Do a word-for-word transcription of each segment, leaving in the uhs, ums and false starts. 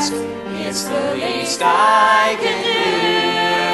ask, it's the least I can do.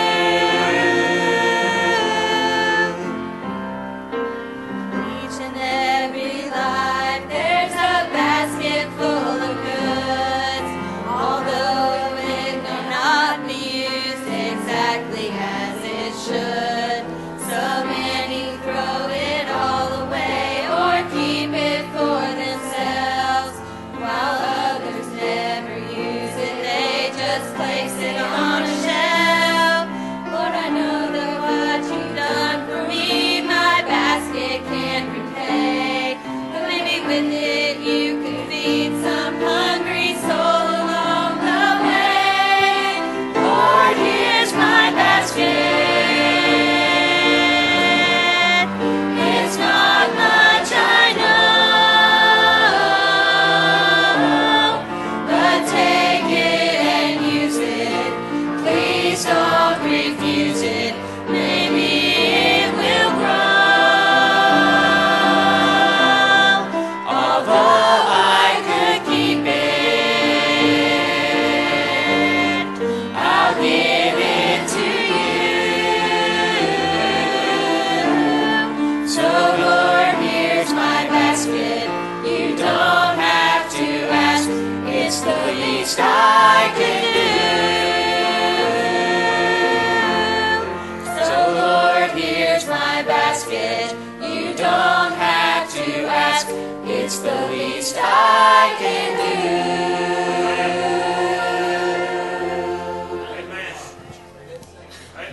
Each and every life, there's a basket full of goods, although it may not be used exactly as it should. So many throw it all away or keep it for themselves, while others never use it, they just place it on a shelf. Lord, I know that what you've done for me, my basket can't repay, but maybe with it you could feed some hungry soul along the way. Lord, here's my basket. It's not much, I know, but take it and use it. Please don't refuse it. Maybe it will grow. Although I could keep it, I'll give it to you. So Lord, here's my basket. You don't have to ask, it's the least I can do. So Lord, here's my basket. You don't have to ask, it's the least I can do.